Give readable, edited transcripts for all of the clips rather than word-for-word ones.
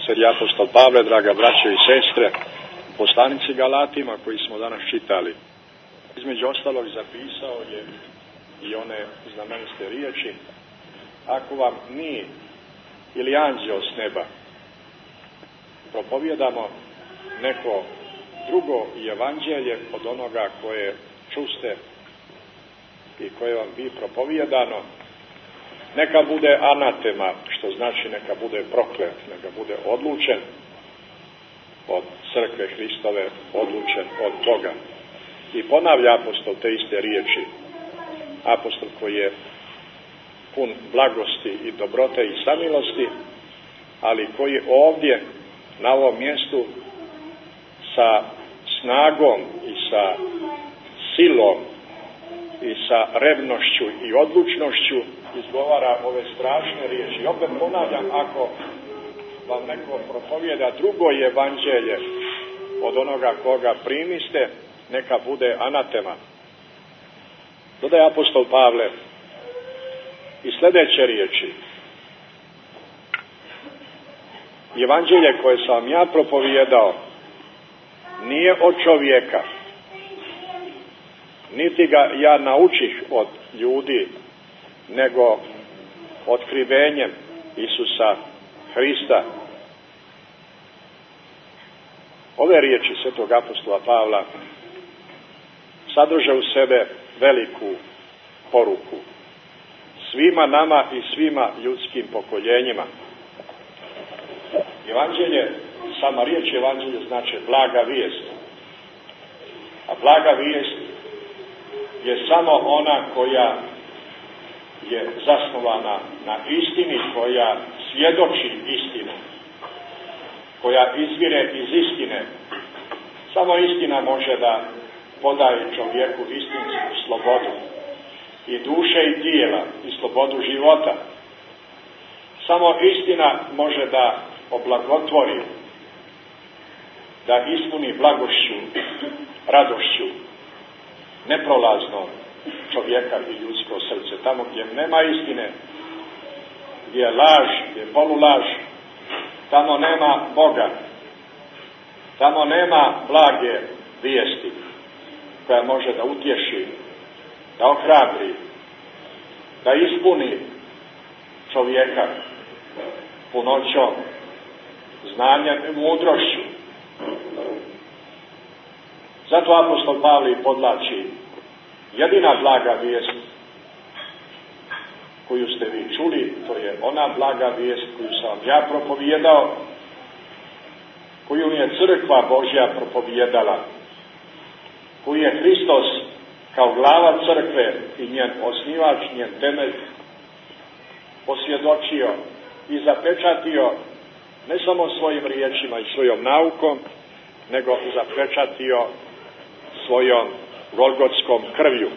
Sveti apostol Pavle, draga braćo i sestre, poslanici Galatima koji smo danas čitali. Između ostalog zapisao je i one znamenite riječi: ako vam mi ili anđeo s neba propovjedamo neko drugo evanđelje od onoga koje čuste i koje vam bi propovjedano, neka bude anatema, što znači neka bude proklet, neka bude odlučen od crkve Hristove, odlučen od Boga. I ponavlja apostol te iste riječi, apostol koji je pun blagosti i dobrote i samilosti, ali koji ovdje na ovom mjestu sa snagom i sa silom i sa revnošću i odlučnošću izgovara ove strašne riječi. Opet ponavljam, ako vam neko propovijeda drugo evanđelje od onoga koga primiste, neka bude anatema. Dodaje apostol Pavle i sljedeće riječi: evanđelje koje sam vam ja propovijedao nije od čovjeka, niti ga ja naučih od ljudi, nego otkrivenjem Isusa Hrista. Ove riječi svetog apostola Pavla sadrže u sebe veliku poruku svima nama i svima ljudskim pokoljenjima. Evanđelje, sama riječ evanđelje znači blaga vijest. A blaga vijest je samo ona koja je zasnovana na istini, koja svjedoči istinu, koja izvire iz istine. Samo istina može da podaje čovjeku istinsku slobodu i duše i tijela i slobodu života. Samo istina može da oblagotvori, da ispuni blagošću, radošću neprolazno čovjeka i ljudsko srce. Tamo gdje nema istine, gdje je laž, gdje je polulaž, tamo nema Boga, tamo nema blage vijesti koja može da utješi, da ohrabri, da ispuni čovjeka punoćom znanja i mudrošću. Zato apostol Pavle podlači: jedina blaga vijest koju ste vi čuli, to je ona blaga vijest koju sam vam ja propovijedao, koju mi je crkva Božja propovijedala, koju je Hristos kao glava crkve i njen osnivač, njen temelj posvjedočio i zapečatio ne samo svojim riječima i svojom naukom, nego zapečatio svojom golgotskom krvlju.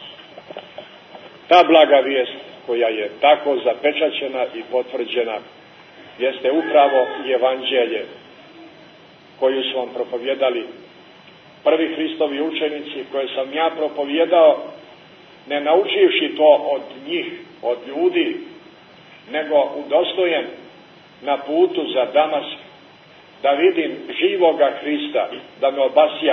Ta blaga vijest koja je tako zapečaćena i potvrđena jeste upravo evanđelje koju su vam propovjedali prvi Hristovi učenici, koje sam ja propovijedao, ne naučivši to od njih, od ljudi, nego udostojen na putu za Damask, da vidim živoga Hrista, da me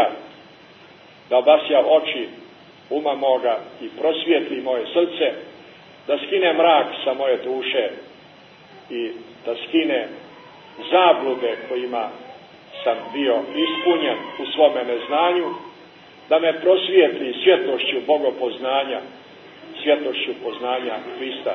obasja oči uma moga i prosvijetli moje srce, da skine mrak sa moje duše i da skine zablude kojima sam bio ispunjen u svome neznanju, da me prosvijetli svjetlošću bogopoznanja, svjetlošću poznanja Hrista.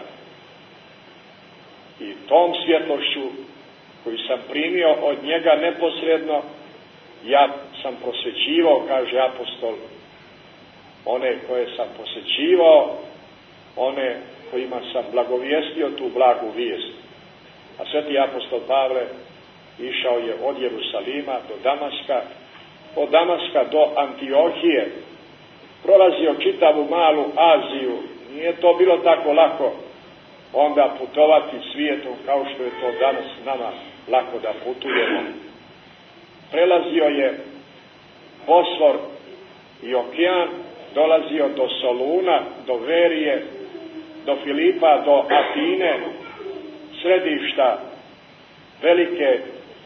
I tom svjetlošću koju sam primio od njega neposredno, ja sam prosvećivao, kaže apostol, one koje sam posvećivao, one kojima sam blagovijestio tu blagu vijest. A sveti apostol Pavle išao je od Jerusalima do Damaska, od Damaska do Antiohije, prolazio čitavu malu Aziju. Nije to bilo tako lako onda putovati svijetom kao što je to danas nama lako da putujemo. Prelazio je Bosfor i okean, dolazio do Soluna, do Verije, do Filipa, do Atine, središta velike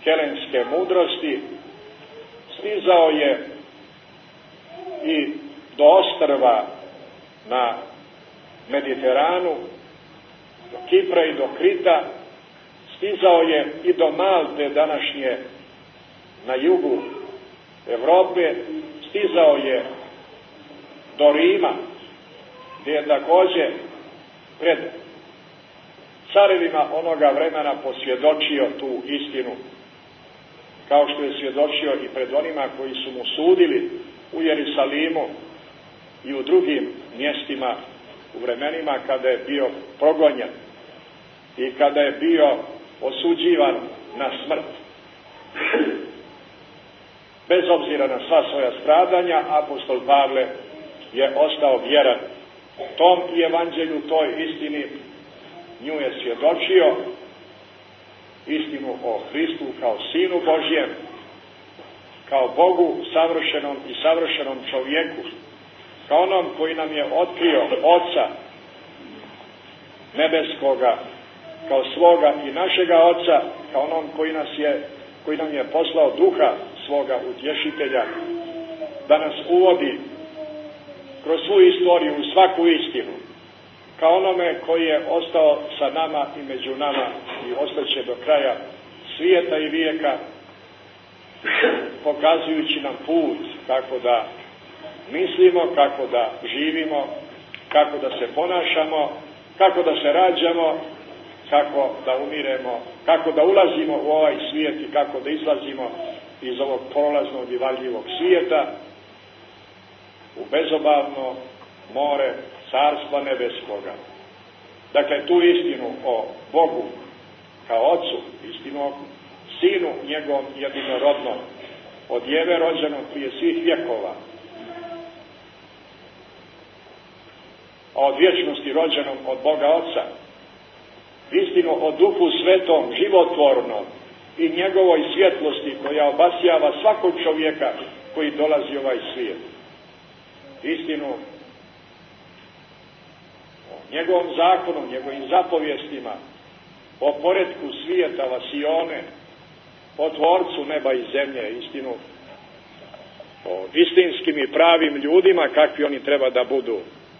helenske mudrosti, stizao je i do ostrva na Mediteranu, do Kipra i do Krita, stizao je i do Malte današnje na jugu Evrope, stizao je do Rima, gdje je također pred carevima onoga vremena posvjedočio tu istinu, kao što je svjedočio i pred onima koji su mu sudili u Jerusalimu i u drugim mjestima u vremenima kada je bio progonjen i kada je bio osuđivan na smrt. Bez obzira na sva svoja stradanja, apostol Pavle je ostao vjeran tom evanđelju, toj istini, nju je svjedočio, istinu o Hristu kao Sinu Božjem, kao Bogu savršenom i savršenom čovjeku, kao onom koji nam je otkrio Oca nebeskoga, kao svoga i našega Oca, kao onom koji nam je poslao Duha svoga utješitelja, da nas uvodi kroz svu istoriju u svaku istinu, kao onome koji je ostao sa nama i među nama i ostaće do kraja svijeta i vijeka, pokazujući nam put kako da mislimo, kako da živimo, kako da se ponašamo, kako da se rađamo, kako da umiremo, kako da ulazimo u ovaj svijet i kako da izlazimo iz ovog prolaznog i varljivog svijeta u bezobavno more Carstva nebeskoga. Dakle, tu istinu o Bogu kao Ocu, istinu o Sinu njegovom jedinorodnom, od Jeve rođenom prije svih vjekova, a od vječnosti rođenom od Boga Oca, istinu o Duhu Svetom, životvornom i njegovoj svjetlosti koja obasjava svakog čovjeka koji dolazi u ovaj svijet. Istinu o njegovom zakonu, njegovim zapovjestima, o poretku svijeta, vasione, o tvorcu neba i zemlje, istinu o istinskim i pravim ljudima kakvi oni treba da budu.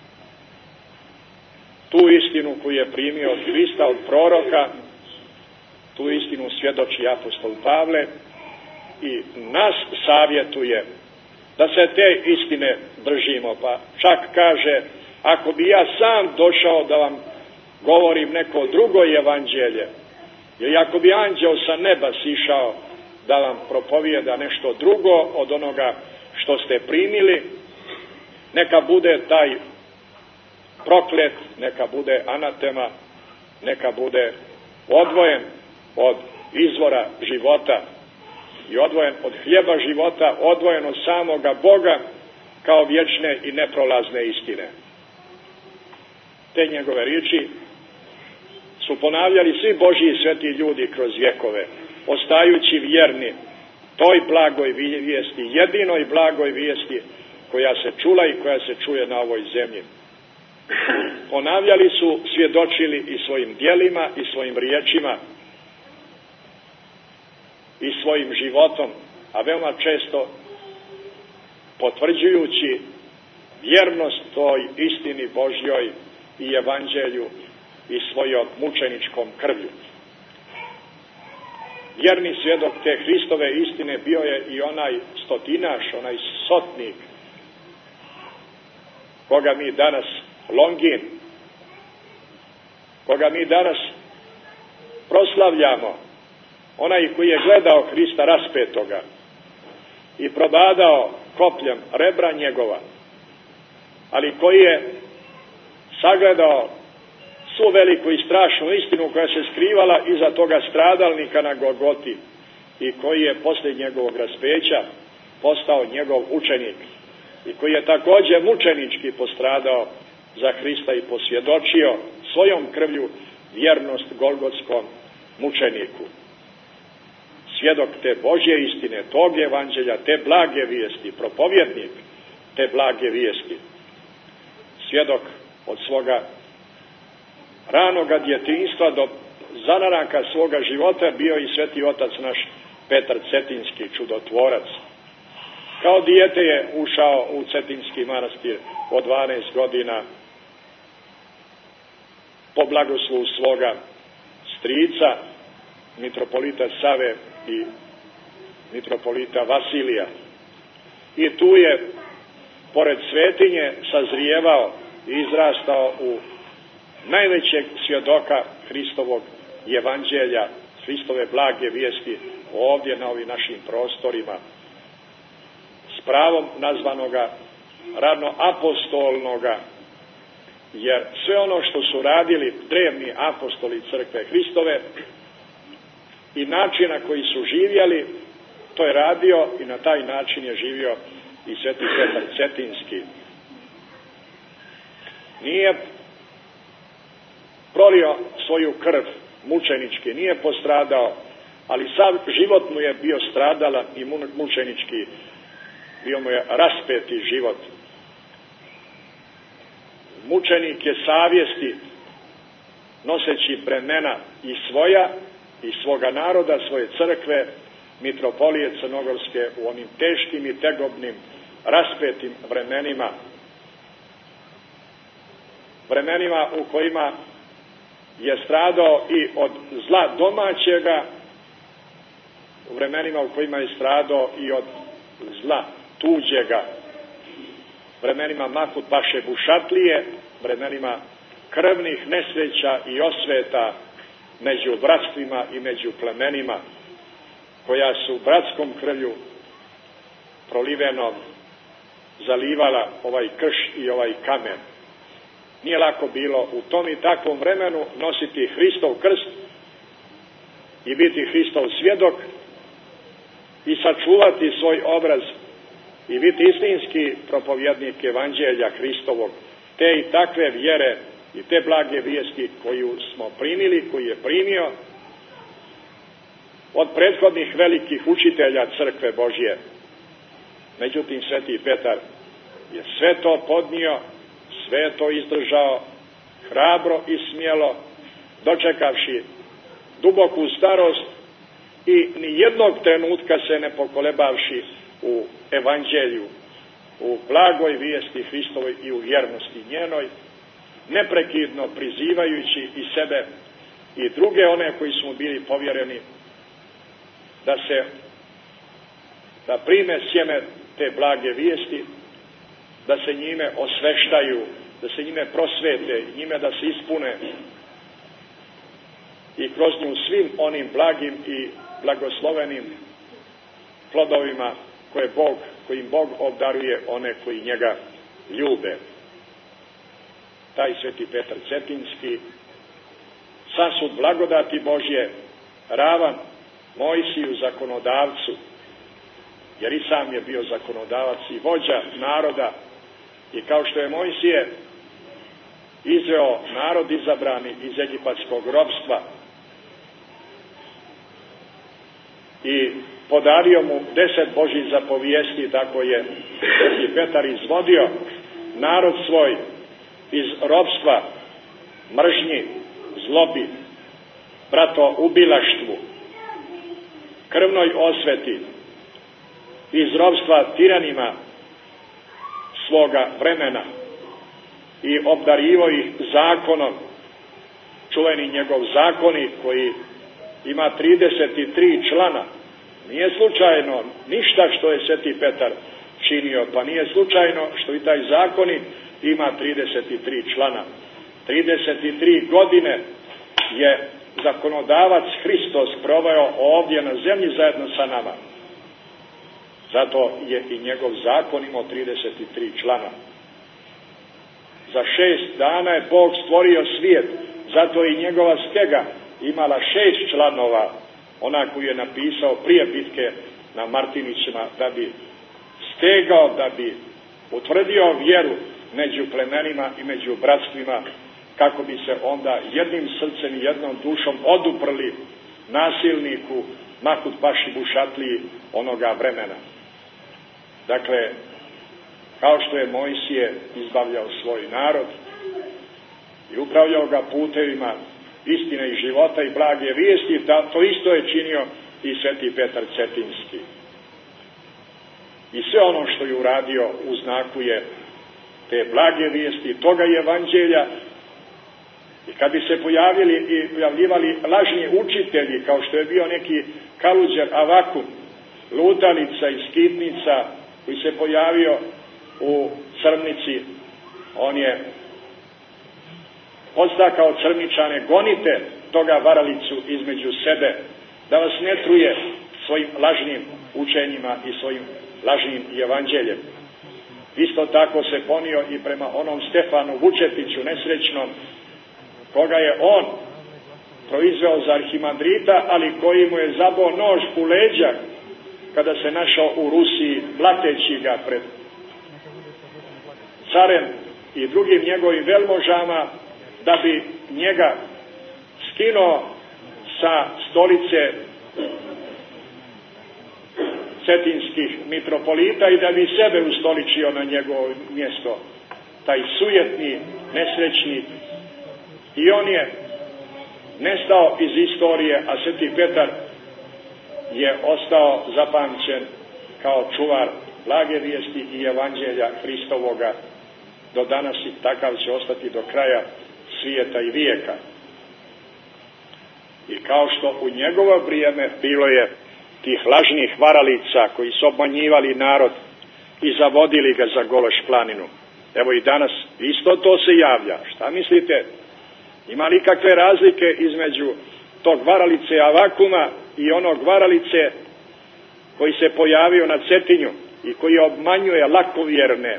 Tu istinu koju je primio od Hrista, od proroka, tu istinu svjedoči apostol Pavle i nas savjetuje da se te istine držimo. Pa čak kaže, ako bi ja sam došao da vam govorim neko drugo evanđelje, ili ako bi anđeo sa neba sišao da vam propovijeda nešto drugo od onoga što ste primili, neka bude taj proklet, neka bude anatema, neka bude odvojen od izvora života i odvojen od hljeba života, odvojen od samoga Boga kao vječne i neprolazne istine. Te njegove riječi su ponavljali svi Božji i sveti ljudi kroz vjekove, ostajući vjerni toj blagoj vijesti, jedinoj blagoj vijesti koja se čula i koja se čuje na ovoj zemlji. Ponavljali su, svjedočili i svojim djelima i svojim riječima i svojim životom, a veoma često potvrđujući vjernost toj istini Božjoj i evanđelju i svojom mučeničkom krvlju. Vjerni svjedok te Hristove istine bio je i onaj stotinaš, onaj sotnik, koga mi danas Longin, koga mi danas proslavljamo, onaj koji je gledao Hrista raspetoga i probadao kopljem rebra njegova, ali koji je sagledao svu veliku i strašnu istinu koja se skrivala iza toga stradalnika na Golgoti i koji je poslije njegovog raspeća postao njegov učenik i koji je također mučenički postradao za Hrista i posvjedočio svojom krvlju vjernost golgotskom mučeniku. Svjedok te Božje istine, tog evanđelja, te blage vijesti, propovjednik te blage vijesti. Svjedok od svoga ranoga djetinjstva do zanaranka svoga života bio i sveti otac naš Petar Cetinski, čudotvorac. Kao dijete je ušao u Cetinski manastir od 12 godina po blagoslovu svoga strica, mitropolita Save i mitropolita Vasilija. I tu je, pored svetinje, sazrijevao i izrastao u najvećeg svjedoka Hristovog evanđelja, Hristove blage vijesti ovdje na ovim našim prostorima, s pravom nazvanoga ranoapostolnoga, jer sve ono što su radili drevni apostoli crkve Hristove i način na koji su živjeli, to je radio i na taj način je živio i sveti Petar Cetinski. Nije prolio svoju krv mučenički, nije postradao, ali sav život mu je bio stradalan i mučenički, bio mu je raspeti život. Mučenik je savjesti, noseći bremena i svoja i svoga naroda, svoje crkve, mitropolije Crnogorske u onim teškim i tegobnim, raspetim vremenima u kojima je stradao i od zla domaćega, u vremenima u kojima je stradao i od zla tuđega, vremenima Makut Paše Bušatlije, vremenima krvnih nesreća i osveta među bratstvima i među plemenima, koja su bratskom krvlju prolivenom zalivala ovaj krš i ovaj kamen. Nije lako bilo u tom i takvom vremenu nositi Hristov krst i biti Hristov svjedok i sačuvati svoj obraz i biti istinski propovjednik evanđelja Hristovog, te i takve vjere i te blage vijesti koju smo primili, koju je primio od prethodnih velikih učitelja crkve Božje. Međutim, sveti Petar je sve to podnio, sve to izdržao, hrabro i smjelo, dočekavši duboku starost i ni jednog trenutka se ne pokolebavši u evanđelju, u blagoj vijesti Hristovoj i u vjernosti njenoj, neprekidno prizivajući i sebe i druge one koji su mu bili povjereni da prime sjeme te blage vijesti, da se njime osveštaju, da se njime prosvete, njime da se ispune i kroz nju svim onim blagim i blagoslovenim plodovima kojim Bog obdaruje one koji njega ljube. Taj sveti Petar Cetinski, sasud blagodati Božje, ravan Mojsiju zakonodavcu, jer i sam je bio zakonodavac i vođa naroda, i kao što je Mojsije izveo narod izabrani iz egipatskog ropstva i podario mu 10 Božjih zapovijesti, tako je sveti Petar izvodio narod svoj iz ropstva, mržnji, zlobi, bratoubilaštvu, krvnoj osveti, iz ropstva tiranima svoga vremena i obdarivo ih zakonom, čuveni njegov zakonik koji ima 33 člana. Nije slučajno ništa što je sveti Petar činio, pa nije slučajno što i taj zakonik ima 33 člana. 33 godine je zakonodavac Hristos proveo ovdje na zemlji zajedno sa nama. Zato je i njegov zakon imao 33 člana. Za 6 dana je Bog stvorio svijet, zato je i njegova stega imala 6 članova, ona koju je napisao prije bitke na Martinićima, da bi stegao, da bi utvrdio vjeru među plemenima i među bratstvima, kako bi se onda jednim srcem i jednom dušom oduprli nasilniku Makut Paši Bušatliji onoga vremena. Dakle, kao što je Mojsije izbavljao svoj narod i upravljao ga putevima istine i života i blage vijesti, to isto je činio i Sveti Petar Cetinski. I sve ono što je uradio u znaku je te blage vijesti, toga evanđelja. I kad bi se pojavljivali lažni učitelji, kao što je bio neki Kaluđer Avakun, lutalica i skitnica, koji se pojavio u Crnici, on je podstakao Crničane: gonite toga varalicu između sebe, da vas ne truje svojim lažnim učenjima i svojim lažnim evanđeljem. Isto tako se ponio i prema onom Stefanu Vučetiću nesrećnom, koga je on proizveo za arhimandrita, ali koji mu je zabao nož u leđa kada se našao u Rusiji, blateći ga pred carem i drugim njegovim velmožama, da bi njega skinuo sa stolice cetinskih mitropolita i da bi sebe ustoličio na njegovo mjesto. Taj sujetni, nesrećni. I on je nestao iz istorije, a Sveti Petar je ostao zapamćen kao čuvar blage vijesti i evanđelja Hristovoga. Do danas i takav će ostati do kraja svijeta i vijeka. I kao što u njegovo vrijeme bilo je tih lažnih varalica koji su obmanjivali narod i zavodili ga za Gološ planinu, evo i danas isto to se javlja. Šta mislite? Ima li kakve razlike između tog varalice Avakuma i onog varalice koji se pojavio na Cetinju i koji obmanjuje lakovjerne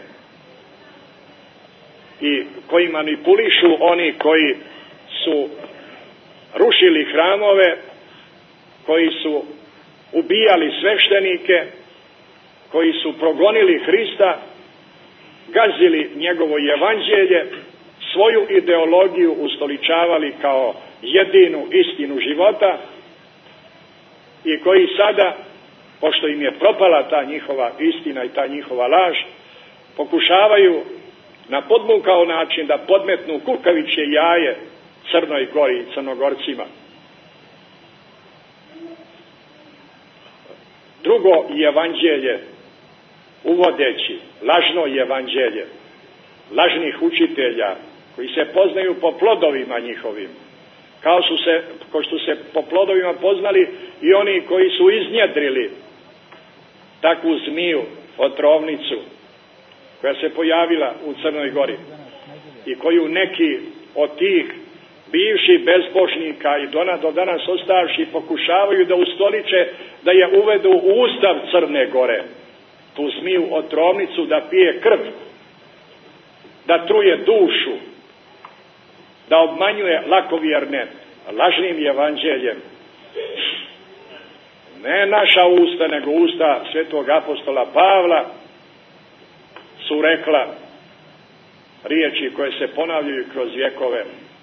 i koji manipulišu oni koji su rušili hramove, koji su ubijali sveštenike, koji su progonili Hrista, gazili njegovo evanđelje, svoju ideologiju ustoličavali kao jedinu istinu života i koji sada, pošto im je propala ta njihova istina i ta njihova laž, pokušavaju na podmukao način da podmetnu kukavičje jaje Crnoj Gori i Crnogorcima. Drugo evanđelje, uvodeći lažno evanđelje lažnih učitelja koji se poznaju po plodovima njihovim, kao što se po plodovima poznali i oni koji su iznjedrili takvu zmiju, otrovnicu, koja se pojavila u Crnoj Gori i koju neki od tih bivših bezbožnika i do danas ostavši pokušavaju da ustoliče, da je uvedu u ustav Crne Gore, tu zmiju otrovnicu, da pije krv, da truje dušu, da obmanjuje lakovjerne lažnim evanđeljem. Ne naša usta, nego usta svetog apostola Pavla su rekla riječi koje se ponavljaju kroz vjekove: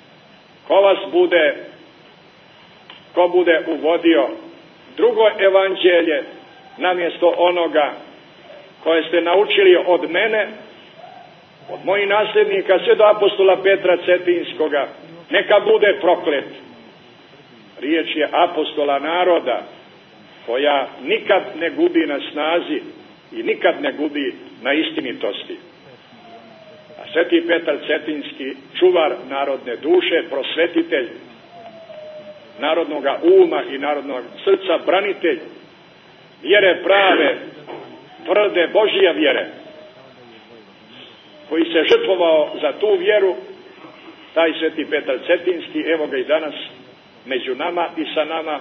ko bude uvodio drugo evanđelje namjesto onoga koje ste naučili od mene, od mojih nasljednika sve do apostola Petra Cetinskoga, neka bude proklet. Riječ je apostola naroda, koja nikad ne gubi na snazi i nikad ne gubi na istinitosti. A Sveti Petar Cetinski, čuvar narodne duše, prosvetitelj narodnog uma i narodnog srca, branitelj vjere prave, tvrde Božja vjere, koji se žrtvovao za tu vjeru, taj Sveti Petar Cetinski, evo ga i danas među nama i sa nama.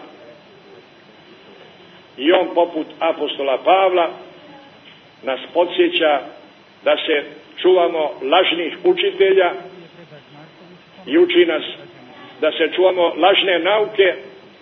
I on, poput apostola Pavla, nas podsjeća da se čuvamo lažnih učitelja i uči nas da se čuvamo lažne nauke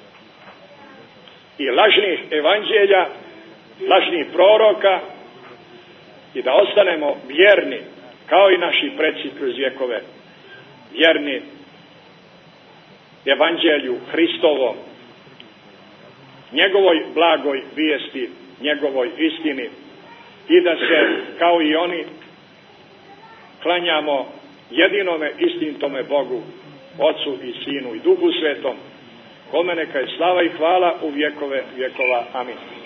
i lažnih evanđelja, lažnih proroka i da ostanemo vjerni, kao i naši preci kroz vjekove, vjerni evanđelju Hristovom, njegovoj blagoj vijesti, njegovoj istini, i da se, kao i oni, klanjamo jedinome istinitome Bogu, Otcu i Sinu i Duhu Svetom, kome neka je slava i hvala u vjekove vjekova. Amin.